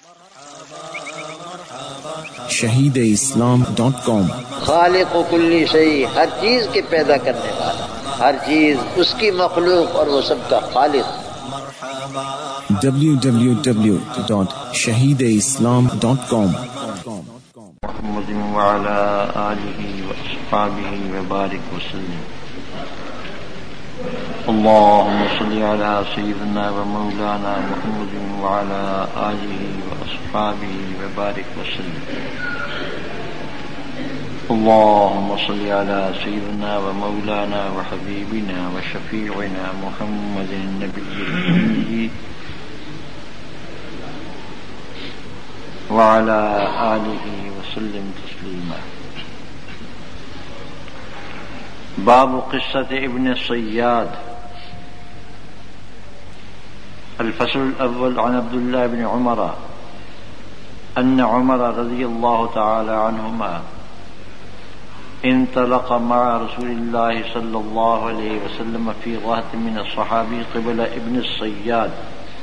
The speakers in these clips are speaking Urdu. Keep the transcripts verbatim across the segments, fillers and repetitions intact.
شہید اسلام ڈاٹ کام۔ خالق و کلی شیء، ہر چیز کے پیدا کرنے والا، ہر چیز اس کی مخلوق اور وہ سب کا خالق۔ ڈبلیو ڈبلیو ڈبلیو ڈاٹ شہید اسلام ڈاٹ کام۔ محمد وعلى آله وأصحابه وبارك وسلم۔ اللهم صل على سيدنا ومولانا محمد وعلى آله وأصحابه وبارك وسلم۔ اللهم صل على سيدنا ومولانا وحبيبنا وشفيعنا محمد النبي الأمي وعلى آله وسلم تسليما۔ باب قصة ابن الصياد۔ الفصل الأول عن عبد الله بن عمر أن عمر رضي الله تعالى عنهما انطلق مع رسول الله صلى الله عليه وسلم في رهط من الصحابة قبل ابن الصياد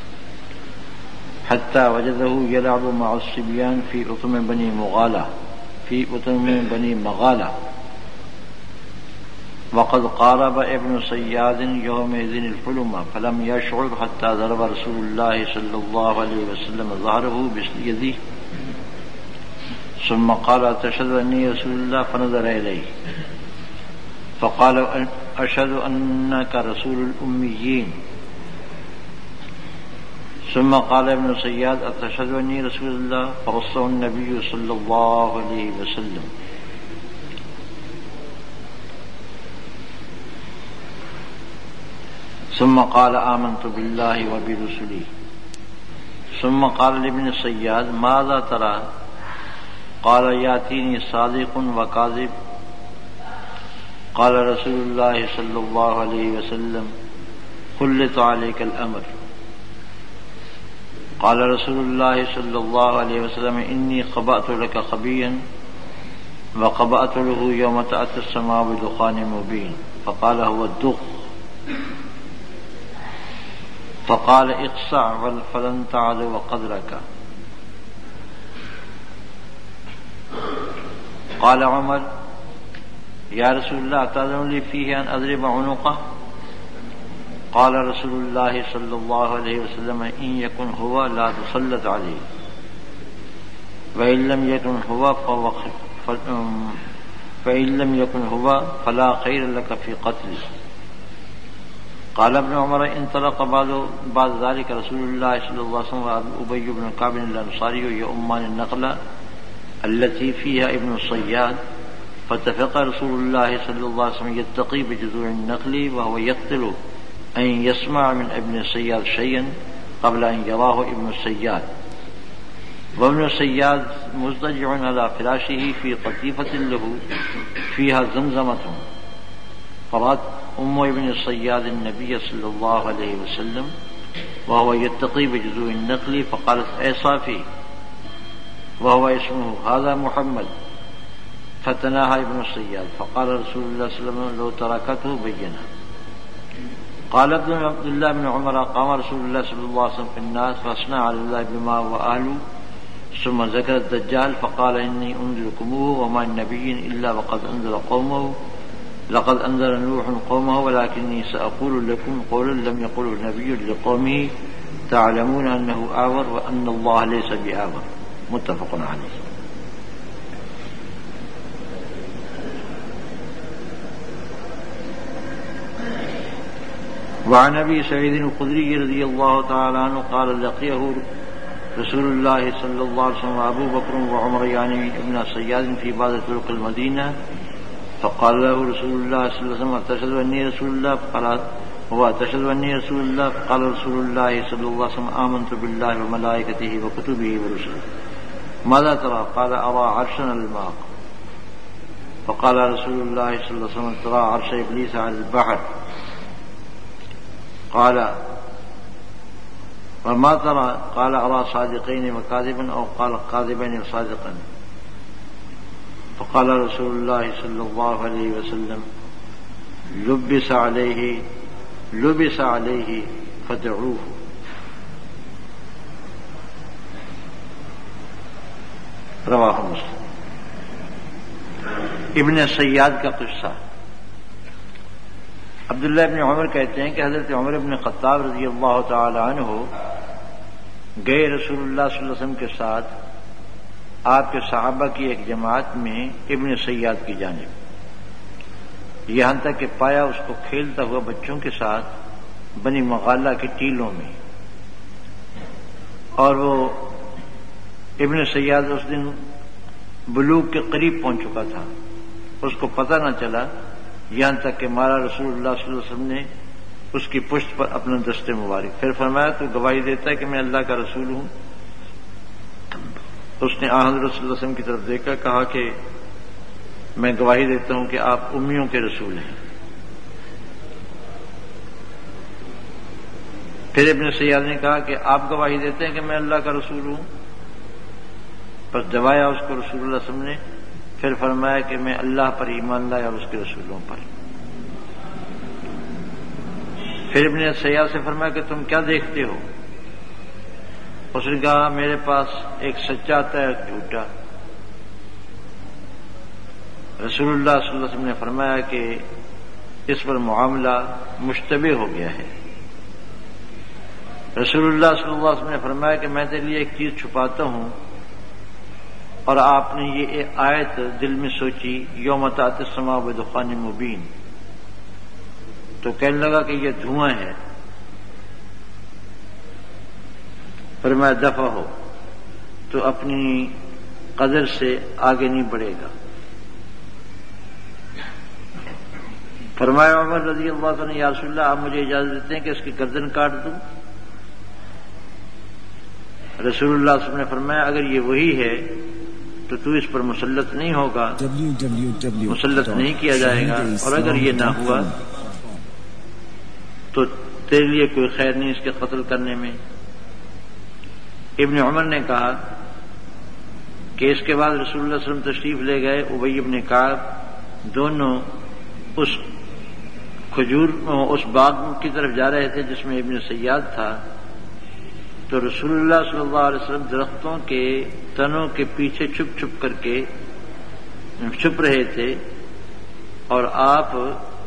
حتى وجده يلعب مع الصبيان في أطم بني مغالة في أطم بني مغالة، وقد قارب ابن صياد يومئذ الحلم فلم يشعر حتى ضرب رسول الله صلى الله عليه وسلم ظهره بيده ثم قال أتشهد أني رسول الله؟ فنظر إليه فقال أشهد أنك رسول الأميين. ثم قال ابن صياد أتشهد أني رسول الله؟ فرصه النبي صلى الله عليه وسلم. ثم قال آمنت بالله وبرسله. ثم قال لابن الصياد ماذا ترى؟ قال يأتيني صادق وكاذب. قال رسول الله صلى الله عليه وسلم خلط عليك الأمر. قال رسول الله صلى الله عليه وسلم إني خبأت لك خبيا وخبأت له يوم تأتي السماء بدخان مبين. فقال هو الدخ. فقال اقصع فلن تعد قدرك. قال عمر يا رسول الله تأذن لي فيه أن أضرب عنقه؟ قال رسول الله صلى الله عليه وسلم إن يكن هو لا تسلط عليه، وإن لم يكن هو فإن لم يكن هو فلا خير لك في قتله. قال ابن عمر انطلق بعد بعد ذلك رسول الله صلى الله عليه وسلم وأبي بن كعب الأنصاري يؤمان النقلة التي فيها ابن الصياد، فاتفق رسول الله صلى الله عليه وسلم يتقي بجذوع النخل وهو يقتل أن يسمع من ابن الصياد شيئا قبل أن يراه ابن الصياد. وابن الصياد مضطجع على فراشه في قطيفة له فيها زمزمة، فرأت أم ابن الصياد النبي صلى الله عليه وسلم وهو يتقي بجذوع النخل فقالت أي صافي، وهو اسمه هذا محمد. فتناهى ابن الصياد فقال رسول الله صلى الله عليه وسلم لو تركته بينا. قال ابن عبد الله بن عمر قام رسول الله صلى الله عليه وسلم في الناس فأثنى على الله بما هو أهله، ثم ذكر الدجال فقال إني أنذركموه وما النبي إلا وقد أنذر قومه، لقد أنذر نوح قومه ولكني سأقول لكم قولا لم يقله النبي لقومه تعلمون أنه آور وأن الله ليس بآور. متفق عليه. وعن ابي سعيد الخدري رضي الله تعالى عنه قال لقيه رسول الله صلى الله عليه وسلم ابو بكر وعمر يعني ابن صياد في بعض طرق المدينه، فقال له رسول الله صلى الله عليه وسلم أتشهد أني رسول الله؟ قال هو أتشهد أني رسول الله؟ قال رسول الله صلى الله عليه وسلم آمنت بالله وملائكته وكتبه ورسله. ماذا ترى؟ قال أرى عرشا الماء. فقال رسول الله صلى الله عليه وسلم ترى عرش إبليس على البحر. قال وما ترى؟ قال أرى صادقين وكاذبا أو قال كاذبين وصادقا. فقال رسول الله صلى الله عليه وسلم لبس عليه لبس عليه فدعوه. رواہ مسلم۔ ابن سیاد کا قصہ۔ عبداللہ ابن عمر کہتے ہیں کہ حضرت عمر ابن خطاب رضی اللہ تعالی عنہ گئے رسول اللہ صلی اللہ علیہ وسلم کے ساتھ آپ کے صحابہ کی ایک جماعت میں ابن سیاد کی جانب، یہاں تک کہ پایا اس کو کھیلتا ہوا بچوں کے ساتھ بنی مغالہ کی ٹیلوں میں، اور وہ ابن سیاد اس دن بلوغ کے قریب پہنچ چکا تھا، اس کو پتہ نہ چلا، یہاں تک کہ مارا رسول اللہ صلی اللہ علیہ وسلم نے اس کی پشت پر اپنا دست مبارک، پھر فرمایا تو گواہی دیتا ہے کہ میں اللہ کا رسول ہوں؟ اس نے آن حضرت صلی اللہ علیہ وسلم کی طرف دیکھا، کہا کہ میں گواہی دیتا ہوں کہ آپ امیوں کے رسول ہیں۔ پھر ابن سیاد نے کہا کہ آپ گواہی دیتے ہیں کہ میں اللہ کا رسول ہوں؟ بس دبایا اس کو رسول اللہ صلی اللہ علیہ وسلم نے، پھر فرمایا کہ میں اللہ پر ایمان لایا اور اس کے رسولوں پر۔ پھر ابن سیاد سے فرمایا کہ تم کیا دیکھتے ہو؟ اس نے کہا میرے پاس ایک سچا آتا ہے ایک جھوٹا۔ رسول اللہ صلی اللہ علیہ وسلم نے فرمایا کہ اس پر معاملہ مشتبہ ہو گیا ہے۔ رسول اللہ صلی اللہ علیہ وسلم نے فرمایا کہ میں تیرے لیے ایک چیز چھپاتا ہوں، اور آپ نے یہ آیت دل میں سوچی، یوم تأتی السماء بدخان مبین، تو کہنے لگا کہ یہ دھواں ہے۔ فرمایا دفع ہو، تو اپنی قدر سے آگے نہیں بڑھے گا۔ فرمایا عمر رضی اللہ عنہ یا رسول اللہ آپ مجھے اجازت دیتے ہیں کہ اس کی گردن کاٹ دوں؟ رسول اللہ صلی اللہ علیہ وسلم نے فرمایا اگر یہ وہی ہے تو تو اس پر مسلط نہیں ہوگا، مسلط نہیں کیا جائے گا، اور اگر یہ نہ ہوا تو تیرے لیے کوئی خیر نہیں اس کے قتل کرنے میں۔ ابن عمر نے کہا کہ اس کے بعد رسول اللہ صلی اللہ علیہ وسلم تشریف لے گئے، ابی بن کعب دونوں اس کھجور اس باغ کی طرف جا رہے تھے جس میں ابن سیاد تھا، تو رسول اللہ صلی اللہ علیہ وسلم درختوں کے تنوں کے پیچھے چھپ چھپ کر کے چھپ رہے تھے، اور آپ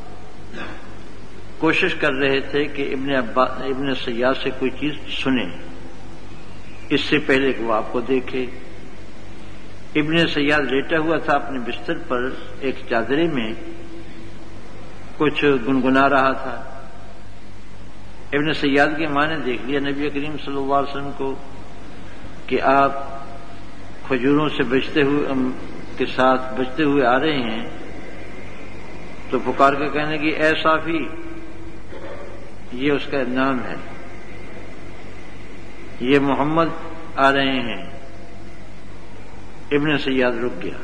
کوشش کر رہے تھے کہ ابن ابن سیاد سے کوئی چیز سنیں اس سے پہلے کہ وہ آپ کو دیکھے۔ ابن سیاد لیٹا ہوا تھا اپنے بستر پر ایک چادرے میں، کچھ گنگنا رہا تھا۔ ابن سیاد کی ماں نے دیکھ لیا نبی کریم صلی اللہ علیہ وسلم کو کہ آپ کھجوروں سے بچتے ہوئے کے ساتھ بچتے ہوئے آ رہے ہیں، تو پکار کے کہنے لگی اے صافی، یہ اس کا نام ہے، یہ محمد آ رہے ہیں۔ ابن سیاد رک گیا۔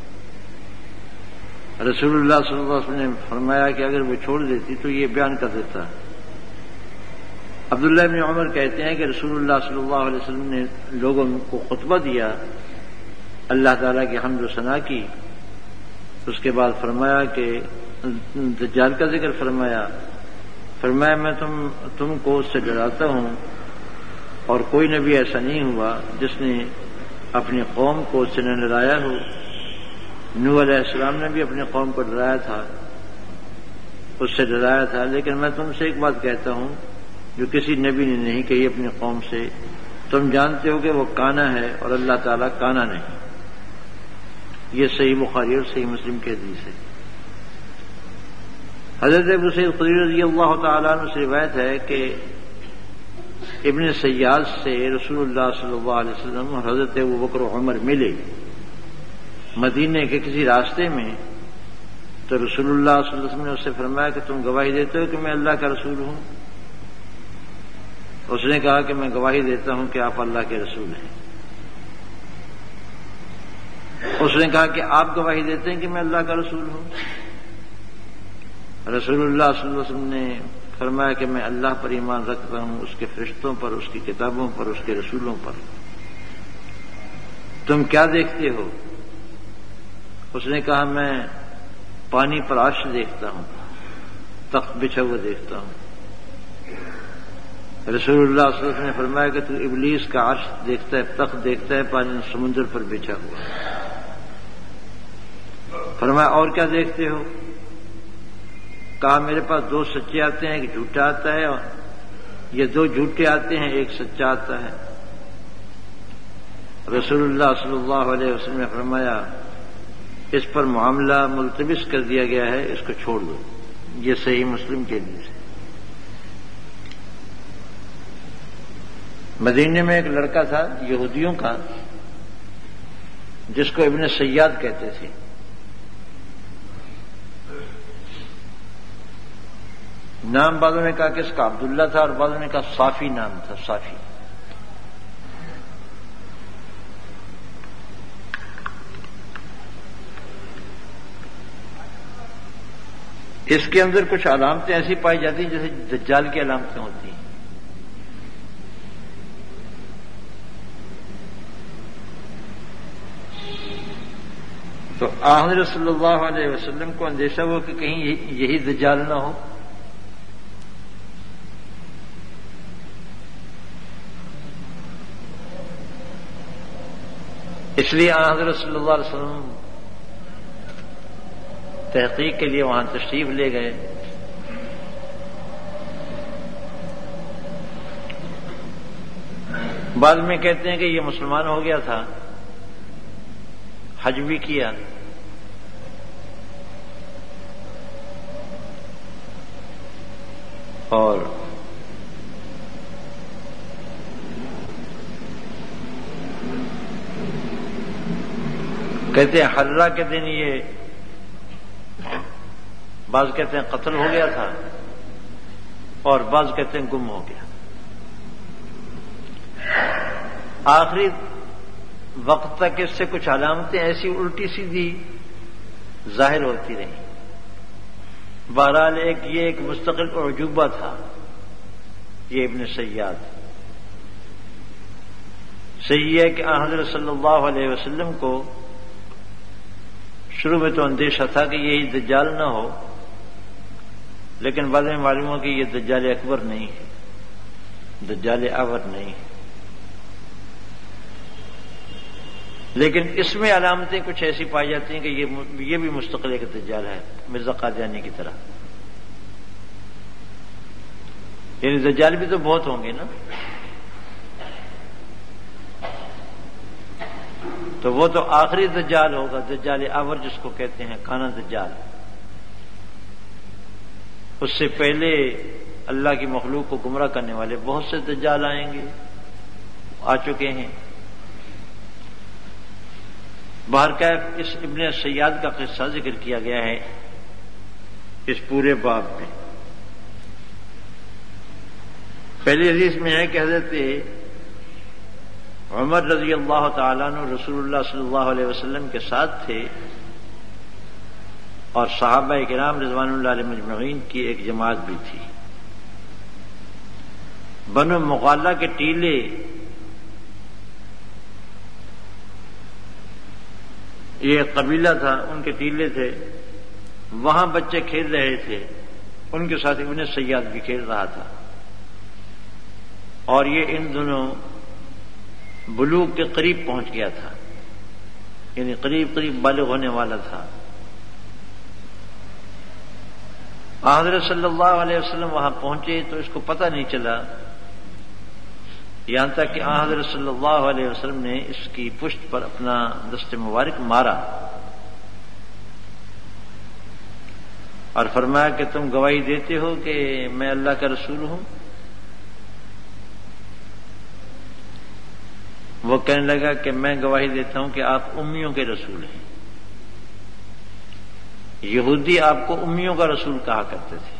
رسول اللہ صلی اللہ علیہ وسلم نے فرمایا کہ اگر وہ چھوڑ دیتی تو یہ بیان کر دیتا۔ عبداللہ ابن عمر کہتے ہیں کہ رسول اللہ صلی اللہ علیہ وسلم نے لوگوں کو خطبہ دیا، اللہ تعالیٰ کی حمد و ثنا کی، اس کے بعد فرمایا کہ دجال کا ذکر فرمایا فرمایا میں تم تم کو اس سے ڈراتا ہوں، اور کوئی نبی ایسا نہیں ہوا جس نے اپنی قوم کو اس سے نہ ڈرایا ہو۔ نوح علیہ السلام نے بھی اپنی قوم کو ڈرایا تھا، اس سے ڈرایا تھا، لیکن میں تم سے ایک بات کہتا ہوں جو کسی نبی نے نہیں کہی اپنی قوم سے، تم جانتے ہو کہ وہ کانا ہے اور اللہ تعالیٰ کانا نہیں۔ یہ صحیح بخاری اور صحیح مسلم کی حدیث ہے۔ حضرت ابو سعید خدری رضی اللہ تعالیٰ عنہ سے روایت ہے کہ ابن سیاد سے رسول اللہ صلی اللہ علیہ وسلم اور حضرت ابوبکر و عمر ملے مدینے کے کسی راستے میں، تو رسول اللہ صلی اللہ علیہ وسلم نے اس سے فرمایا کہ تم گواہی دیتے ہو کہ میں اللہ کا رسول ہوں؟ اس نے کہا کہ میں گواہی دیتا ہوں کہ آپ اللہ کے رسول ہیں۔ اس نے کہا کہ آپ گواہی دیتے ہیں کہ میں اللہ کا رسول ہوں؟ رسول اللہ صلی اللہ علیہ وسلم نے فرمایا کہ میں اللہ پر ایمان رکھتا ہوں، اس کے فرشتوں پر، اس کی کتابوں پر، اس کے رسولوں پر۔ تم کیا دیکھتے ہو؟ اس نے کہا میں پانی پر عرش دیکھتا ہوں، تخت بچھا ہوا دیکھتا ہوں۔ رسول اللہ صلی اللہ علیہ وسلم نے فرمایا کہ تو ابلیس کا عرش دیکھتا ہے، تخت دیکھتا ہے پانی سمندر پر بچھا ہوا. فرمایا اور کیا دیکھتے ہو؟ کہا میرے پاس دو سچے آتے ہیں، ایک جھوٹا آتا ہے، اور یہ دو جھوٹے آتے ہیں، ایک سچا آتا ہے. رسول اللہ صلی اللہ علیہ وسلم نے فرمایا اس پر معاملہ ملتبس کر دیا گیا ہے، اس کو چھوڑ دو. یہ صحیح مسلم کے حدیث ہے. مدینے میں ایک لڑکا تھا یہودیوں کا جس کو ابن سیاد کہتے تھے. نام بعضوں نے کہا کہ اس کا عبداللہ تھا اور بعضوں نے کہا صافی نام تھا، صافی. اس کے اندر کچھ علامتیں ایسی پائی جاتی ہیں جیسے دجال کی علامتیں ہوتی ہیں. تو حضرت صلی اللہ علیہ وسلم کو اندیشہ ہوا کہ کہیں یہی دجال نہ ہو. اس لیے حضرت صلی اللہ علیہ وسلم تحقیق کے لیے وہاں تشریف لے گئے. بعد میں کہتے ہیں کہ یہ مسلمان ہو گیا تھا، حج بھی کیا، اور کہتے ہیں حرہ کے دن یہ بعض کہتے ہیں قتل ہو گیا تھا اور بعض کہتے ہیں گم ہو گیا. آخری وقت تک اس سے کچھ علامتیں ایسی الٹی سیدھی ظاہر ہوتی رہیں. بہرحال ایک یہ ایک مستقل عجوبہ تھا یہ ابن سیاد. صحیح ہے کہ حضرت صلی اللہ علیہ وسلم کو شروع میں تو اندیشہ تھا کہ یہی دجال نہ ہو، لیکن بعد میں معلوم ہو کہ یہ دجال اکبر نہیں ہے، دجال اعور نہیں ہے. لیکن اس میں علامتیں کچھ ایسی پائی جاتی ہیں کہ یہ یہ بھی مستقل ایک دجال ہے، مرزا قادیانی کی طرح. یعنی دجال بھی تو بہت ہوں گے نا، تو وہ تو آخری دجال ہوگا، دجال اعور جس کو کہتے ہیں، کانا دجال. اس سے پہلے اللہ کی مخلوق کو گمراہ کرنے والے بہت سے دجال آئیں گے، آ چکے ہیں. بہرکیف اس ابن سیاد کا قصہ ذکر کیا گیا ہے اس پورے باب میں. پہلی حدیث میں ہے کہ حضرت عمر رضی اللہ تعالیٰ عنہ رسول اللہ صلی اللہ علیہ وسلم کے ساتھ تھے، اور صحابہ کرام رضوان اللہ علیہ مجمعین کی ایک جماعت بھی تھی. بنو مغالہ کے ٹیلے یہ قبیلہ تھا، ان کے ٹیلے تھے، وہاں بچے کھیل رہے تھے، ان کے ساتھ ابن سیاد بھی کھیل رہا تھا. اور یہ ان دونوں بلوغ کے قریب پہنچ گیا تھا، یعنی قریب قریب بالغ ہونے والا تھا. حضرت صلی اللہ علیہ وسلم وہاں پہنچے تو اس کو پتہ نہیں چلا، یہاں تک کہ حضرت صلی اللہ علیہ وسلم نے اس کی پشت پر اپنا دست مبارک مارا اور فرمایا کہ تم گواہی دیتے ہو کہ میں اللہ کا رسول ہوں؟ وہ کہنے لگا کہ میں گواہی دیتا ہوں کہ آپ امیوں کے رسول ہیں. یہودی آپ کو امیوں کا رسول کہا کرتے تھے.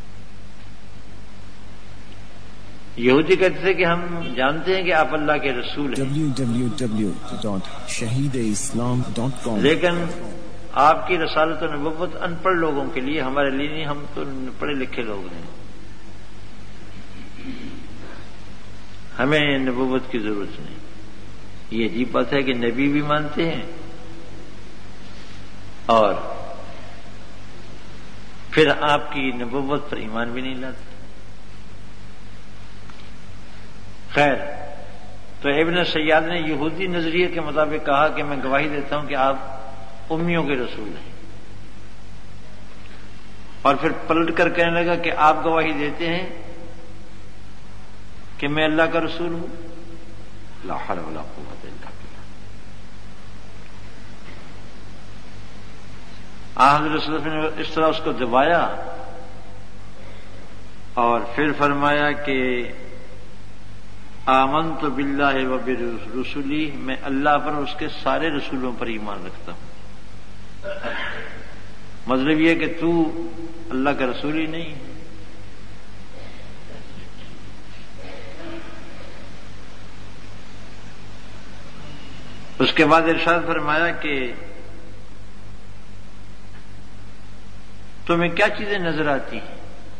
یہودی کہتے تھے کہ ہم جانتے ہیں کہ آپ اللہ کے رسول ہیں، ڈبلیو ڈبلیو ڈبلیو ڈاٹ شہید اسلام ڈاٹ کام. لیکن آپ کی رسالت و نبوت ان پڑھ لوگوں کے لیے، ہمارے لیے نہیں، ہم تو پڑھے لکھے لوگ ہیں، ہمیں نبوت کی ضرورت نہیں. یہ عجیب بات ہے کہ نبی بھی مانتے ہیں اور پھر آپ کی نبوت پر ایمان بھی نہیں لاتے. خیر، تو ابن سیاد نے یہودی نظریے کے مطابق کہا کہ میں گواہی دیتا ہوں کہ آپ امیوں کے رسول ہیں، اور پھر پلٹ کر کہنے لگا کہ آپ گواہی دیتے ہیں کہ میں اللہ کا رسول ہوں. لا حول ولا قوت الا باللہ. حضرت صلی اللہ علیہ وسلم نے اس طرح اس کو دبایا اور پھر فرمایا کہ آمنت باللہ و برسولی، میں اللہ پر اس کے سارے رسولوں پر ایمان رکھتا ہوں. مطلب یہ کہ تو اللہ کا رسول ہی نہیں ہے. اس کے بعد ارشاد فرمایا کہ تمہیں کیا چیزیں نظر آتی ہیں؟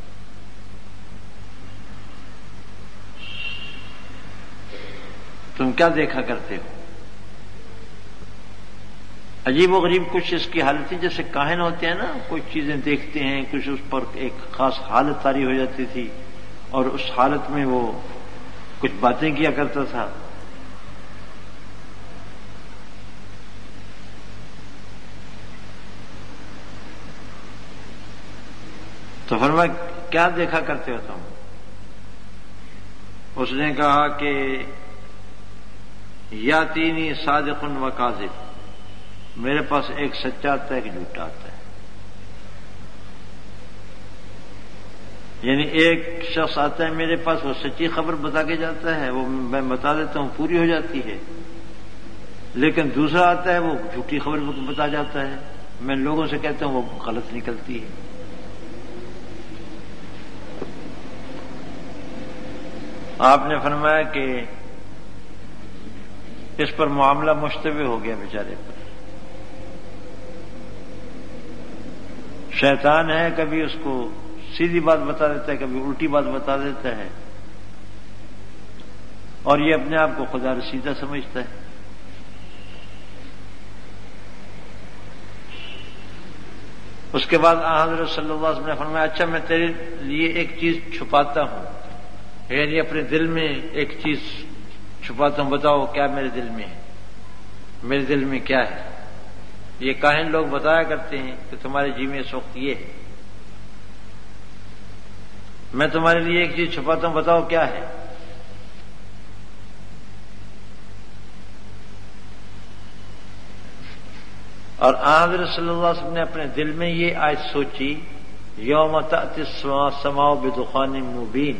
تم کیا دیکھا کرتے ہو؟ عجیب و غریب کچھ اس کی حالت تھی، جیسے کاہن ہوتے ہیں نا، کچھ چیزیں دیکھتے ہیں، کچھ اس پر ایک خاص حالت طاری ہو جاتی تھی اور اس حالت میں وہ کچھ باتیں کیا کرتا تھا. تو فرمایا کیا دیکھا کرتے ہو تم؟ اس نے کہا کہ یاتینی صادق و کاذب، میرے پاس ایک سچا آتا ہے ایک جھوٹا آتا ہے. یعنی ایک شخص آتا ہے میرے پاس، وہ سچی خبر بتا کے جاتا ہے، وہ میں بتا دیتا ہوں پوری ہو جاتی ہے، لیکن دوسرا آتا ہے وہ جھوٹی خبر بتا جاتا ہے، میں لوگوں سے کہتا ہوں وہ غلط نکلتی ہے. آپ نے فرمایا کہ اس پر معاملہ مشتبہ ہو گیا بیچارے پر. شیطان ہے، کبھی اس کو سیدھی بات بتا دیتا ہے، کبھی الٹی بات بتا دیتا ہے، اور یہ اپنے آپ کو خدا رسیدہ سمجھتا ہے. اس کے بعد حضرت صلی اللہ علیہ وسلم نے فرمایا اچھا میں تیرے لیے ایک چیز چھپاتا ہوں، یعنی اپنے دل میں ایک چیز چھپاتا ہوں، بتاؤ کیا میرے دل میں ہے، میرے دل میں کیا ہے. یہ کاہن لوگ بتایا کرتے ہیں کہ تمہارے جی میں اس وقت یہ ہے، میں تمہارے لیے ایک چیز چھپاتا ہوں، بتاؤ کیا ہے. اور حضرت صلی اللہ علیہ وسلم نے اپنے دل میں یہ آیت سوچی، یوم تأتی السماء بدخان مبین،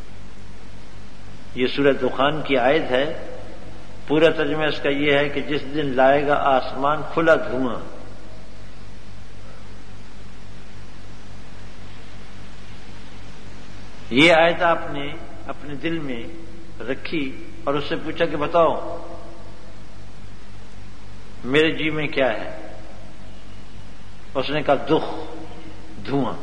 یہ سورہ دخان کی آیت ہے. پورا ترجمہ اس کا یہ ہے کہ جس دن لائے گا آسمان کھلا دھواں. یہ آیت آپ نے اپنے دل میں رکھی اور اس سے پوچھا کہ بتاؤ میرے جی میں کیا ہے. اس نے کہا دخ، دھواں.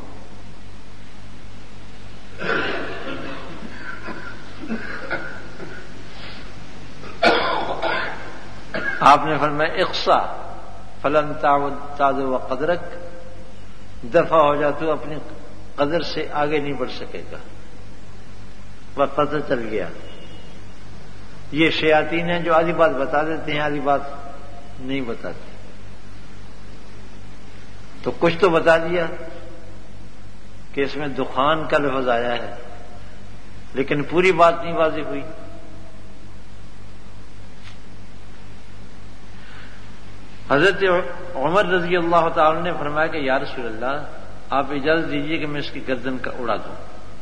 آپ نے فرمایا اقصا فلن تعد و قدرک، دفع ہو جا تو اپنی قدر سے آگے نہیں بڑھ سکے گا. وہ پتہ چل گیا یہ شیاطین ہیں جو آدھی بات بتا دیتے ہیں آدھی بات نہیں بتاتے. تو کچھ تو بتا دیا کہ اس میں دخان کا لفظ آیا ہے، لیکن پوری بات نہیں واضح ہوئی. حضرت عمر رضی اللہ تعالی نے فرمایا کہ یا رسول اللہ آپ اجازت دیجیے کہ میں اس کی گردن کا اڑا دوں.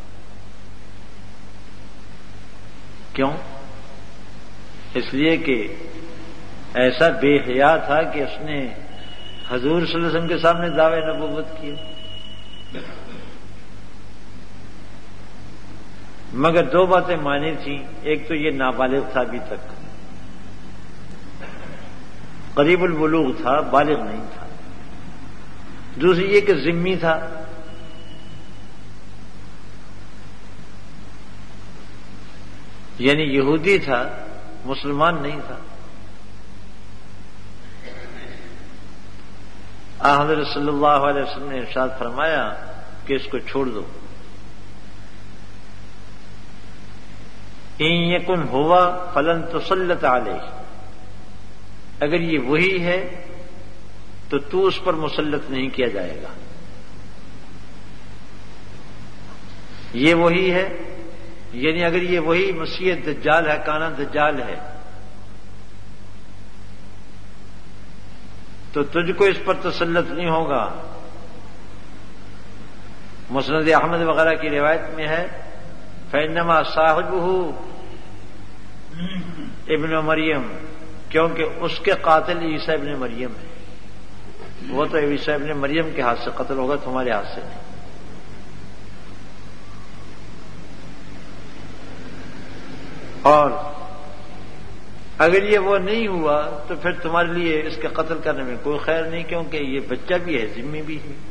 کیوں؟ اس لیے کہ ایسا بے حیا تھا کہ اس نے حضور صلی اللہ علیہ وسلم کے سامنے دعوے نبوت کیے، مگر دو باتیں مانی تھیں. ایک تو یہ نابالغ تھا، ابھی تک قریب البلوغ تھا، بالغ نہیں تھا. دوسری یہ کہ ذمی تھا، یعنی یہودی تھا، مسلمان نہیں تھا. حضرت صلی اللہ علیہ وسلم نے ارشاد فرمایا کہ اس کو چھوڑ دو. ان یکن ہوا فلن تسلط علیہ، اگر یہ وہی ہے تو تو اس پر مسلط نہیں کیا جائے گا. یہ وہی ہے یعنی اگر یہ وہی مسیح دجال ہے، کانا دجال ہے، تو تجھ کو اس پر تسلط نہیں ہوگا. مسند احمد وغیرہ کی روایت میں ہے فإنما صاحبہ ابن مریم، کیونکہ اس کے قاتل عیسیٰ ابن مریم ہے. وہ تو عیسیٰ ابن مریم کے ہاتھ سے قتل ہوگا، تمہارے ہاتھ سے نہیں. اور اگر یہ وہ نہیں ہوا تو پھر تمہارے لیے اس کے قتل کرنے میں کوئی خیر نہیں، کیونکہ یہ بچہ بھی ہے، ذمہ بھی ہے.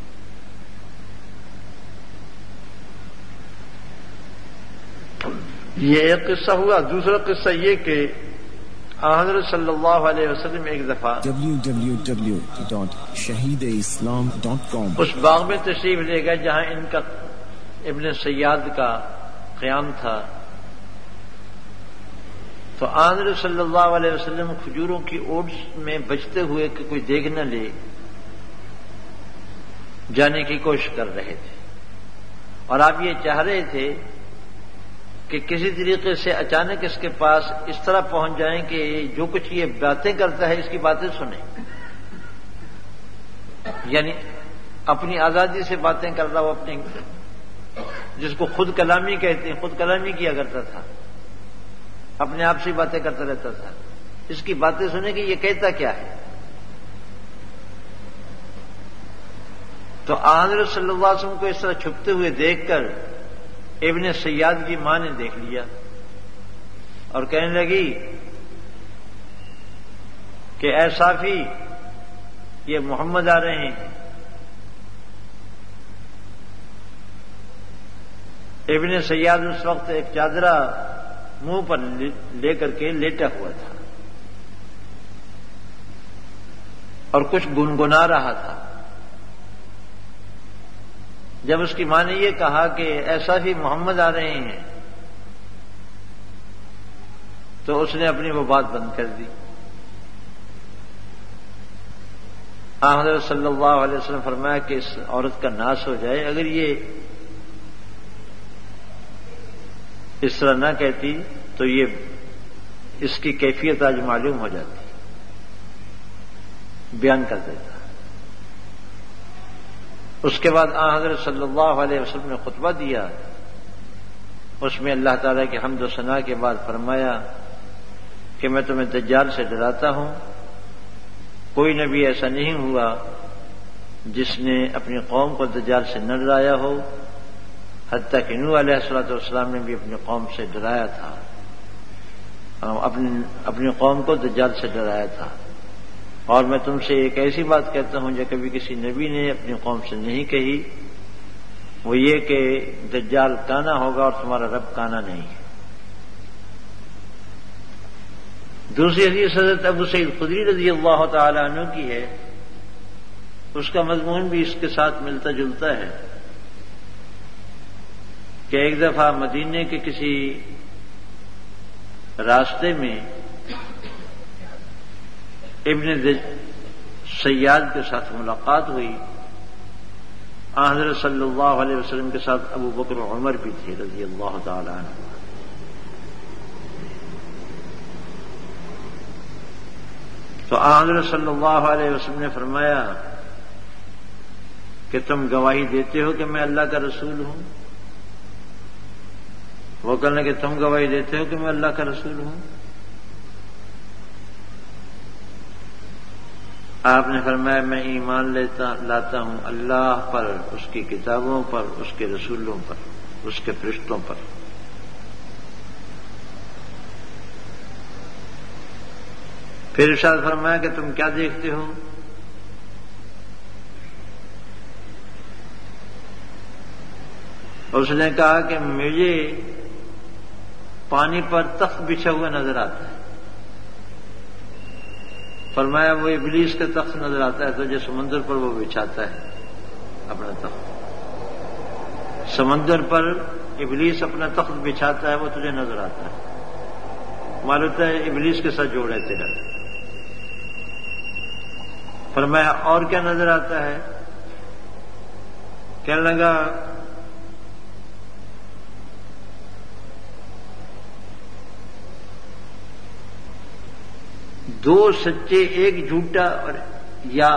یہ ایک قصہ ہوا. دوسرا قصہ یہ کہ حضرت صلی اللہ علیہ وسلم ایک دفعہ ڈبلیو ڈبلیو ڈبلیو ڈاٹ شہید اسلام ڈاٹ کام اس باغ میں تشریف لے گئے جہاں ان کا ابن سیاد کا قیام تھا. تو حضرت صلی اللہ علیہ وسلم کھجوروں کی اوٹس میں بچتے ہوئے کہ کوئی دیکھ نہ لے جانے کی کوشش کر رہے تھے. اور آپ یہ چاہ رہے تھے کہ کسی طریقے سے اچانک اس کے پاس اس طرح پہنچ جائیں کہ جو کچھ یہ باتیں کرتا ہے اس کی باتیں سنیں. یعنی اپنی آزادی سے باتیں کر رہا وہ اپنی، جس کو خود کلامی کہتے ہیں، خود کلامی کیا کرتا تھا، اپنے آپ سے باتیں کرتا رہتا تھا. اس کی باتیں سنیں کہ یہ کہتا کیا ہے. تو حضرت صلی اللہ علیہ وسلم کو اس طرح چھپتے ہوئے دیکھ کر ابن سیاد کی ماں نے دیکھ لیا اور کہنے لگی کہ اے صافی، یہ محمد آ رہے ہیں. ابن سیاد اس وقت ایک چادرہ منہ پر لے کر کے لیٹا ہوا تھا اور کچھ گنگنا رہا تھا. جب اس کی ماں نے یہ کہا کہ ایسا ہی محمد آ رہے ہیں تو اس نے اپنی وہ بات بند کر دی. حضرت صلی اللہ علیہ وسلم فرمایا کہ اس عورت کا ناس ہو جائے، اگر یہ اس طرح نہ کہتی تو یہ اس کی کیفیت آج معلوم ہو جاتی، بیان کر دیتا. اس کے بعد آن حضرت صلی اللہ علیہ وسلم نے خطبہ دیا. اس میں اللہ تعالیٰ کی حمد و ثنا کے بعد فرمایا کہ میں تمہیں دجال سے ڈراتا ہوں. کوئی نبی ایسا نہیں ہوا جس نے اپنی قوم کو دجال سے نہ ڈرایا ہو، حتیٰ کہ نوح علیہ الصلوۃ والسلام نے بھی اپنی قوم سے ڈرایا تھا، اپنی اپنی قوم کو دجال سے ڈرایا تھا. اور میں تم سے ایک ایسی بات کہتا ہوں جو کبھی کسی نبی نے اپنی قوم سے نہیں کہی، وہ یہ کہ دجال کانا ہوگا اور تمہارا رب کانا نہیں ہے. دوسری حدیث حضرت ابو سعید خدری رضی اللہ تعالی عنہ کی ہے. اس کا مضمون بھی اس کے ساتھ ملتا جلتا ہے کہ ایک دفعہ مدینے کے کسی راستے میں ابن سیاد کے ساتھ ملاقات ہوئی. حضرت صلی اللہ علیہ وسلم کے ساتھ ابو بکر و عمر بھی تھے رضی اللہ تعالی عنہ. تو حضرت صلی اللہ علیہ وسلم نے فرمایا کہ تم گواہی دیتے ہو کہ میں اللہ کا رسول ہوں؟ وہ کہنے کہ تم گواہی دیتے ہو کہ میں اللہ کا رسول ہوں؟ آپ نے فرمایا میں ایمان لیتا لاتا ہوں اللہ پر، اس کی کتابوں پر، اس کے رسولوں پر، اس کے فرشتوں پر. پھر ارشاد فرمایا کہ تم کیا دیکھتے ہو؟ اس نے کہا کہ مجھے پانی پر تخت بچھا ہوا نظر آتا ہے. فرمایا وہ ابلیس کا تخت نظر آتا ہے، تو جو سمندر پر وہ بچھاتا ہے اپنا تخت. سمندر پر ابلیس اپنا تخت بچھاتا ہے، وہ تجھے نظر آتا ہے. معلوم ہے ابلیس کے ساتھ جوڑ ہے تیرا. فرمایا اور کیا نظر آتا ہے؟ کہنے لگا دو سچے ایک جھوٹا اور یا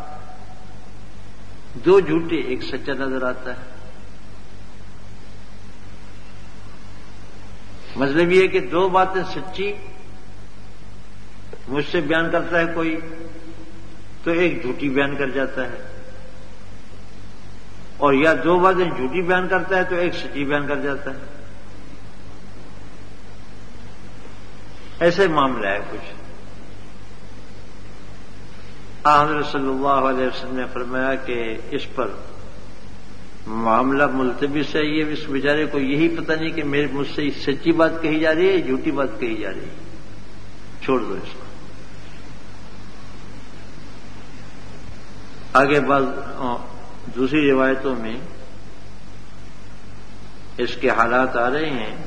دو جھوٹے ایک سچا نظر آتا ہے. مطلب یہ کہ دو باتیں سچی مجھ سے بیان کرتا ہے کوئی تو ایک جھوٹی بیان کر جاتا ہے، اور یا دو باتیں جھوٹی بیان کرتا ہے تو ایک سچی بیان کر جاتا ہے. ایسے معاملہ ہے کچھ. حضرت صلی اللہ علیہ وسلم نے فرمایا کہ اس پر معاملہ ملتبس ہے. یہ اس بیچارے کو یہی پتہ نہیں کہ میرے مجھ سے سچی بات کہی جا رہی ہے جھوٹی بات کہی جا رہی ہے. چھوڑ دو اس کو. آگے بعض دوسری روایتوں میں اس کے حالات آ رہے ہیں.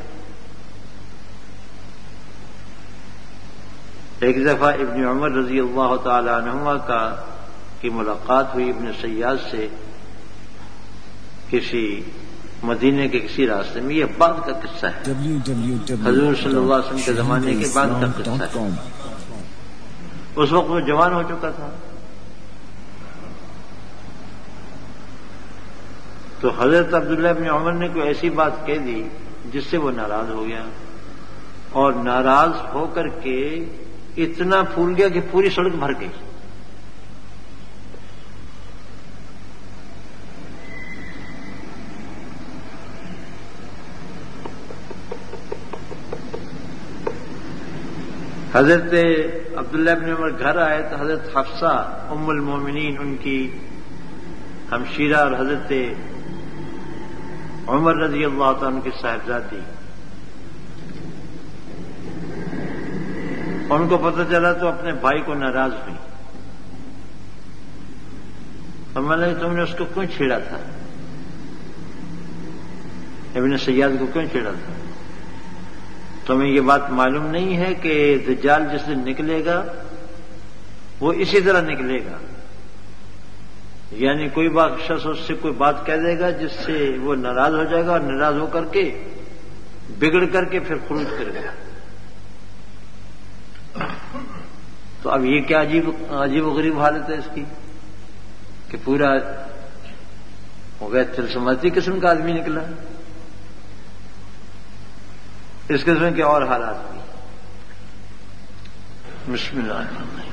ایک دفعہ ابن عمر رضی اللہ تعالی عنہما کا کی ملاقات ہوئی ابن سیاد سے کسی مدینے کے کسی راستے میں. یہ بعد کا قصہ ہے، حضور صلی اللہ علیہ وسلم کے زمانے کے بعد کا قصہ ہے. اس وقت وہ جوان ہو چکا تھا. تو حضرت عبداللہ ابن عمر نے کوئی ایسی بات کہہ دی جس سے وہ ناراض ہو گیا، اور ناراض ہو کر کے اتنا پھول گیا کہ پوری سڑک بھر گئی. حضرت عبداللہ ابن عمر گھر آئے تو حضرت حفصہ ام المومنین ان کی ہمشیرہ اور حضرت عمر رضی اللہ تعالیٰ عنہ کی صاحبزادی، ان کو پتہ چلا تو اپنے بھائی کو ناراض ہوئی. اور میں نے تم نے اس کو کیوں چھیڑا تھا؟ ابن سیاد کو کیوں چھیڑا تھا؟ تمہیں یہ بات معلوم نہیں ہے کہ دجال جس دن نکلے گا وہ اسی طرح نکلے گا. یعنی کوئی بات شخص اس سے کوئی بات کہہ دے گا جس سے وہ ناراض ہو جائے گا، اور ناراض ہو کر کے بگڑ کر کے پھر خروج کرے گا. تو اب یہ کیا عجیب عجیب و غریب حالت ہے اس کی کہ پورا ہو گیا تلسماتی قسم کا آدمی نکلا. اس قسم کے اور حالات بھی. بسم اللہ الرحمن الرحیم.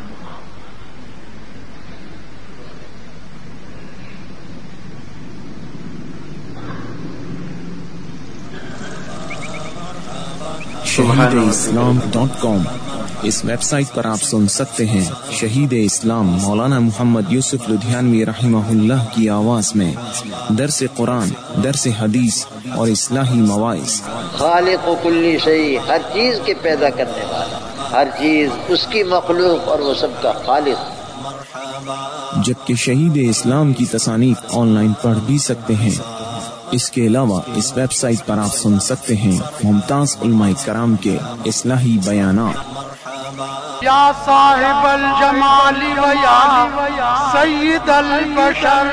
شہید اسلام ڈاٹ کام اس ویب سائٹ پر آپ سن سکتے ہیں شہید اسلام مولانا محمد یوسف لدھیانوی رحمہ اللہ کی آواز میں درس قرآن، درس حدیث اور اصلاحی مواعظ. خالق و کلی شیء، ہر چیز کے پیدا کرنے والا، ہر چیز اس کی مخلوق اور وہ سب کا خالق. جبکہ شہید اسلام کی تصانیف آن لائن پڑھ بھی سکتے ہیں. اس کے علاوہ اس ویب سائٹ پر آپ سن سکتے ہیں ممتاز علماء کرام کے اصلاحی بیانات. یا صاحب الجمال و یا سید البشر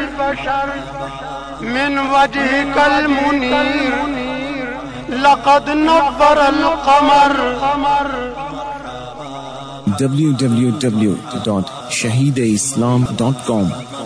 من وجهك المنیر لقد نور القمر. ڈبلیو ڈبلیو ڈبلیو ڈاٹ شہید اسلام ڈاٹ کام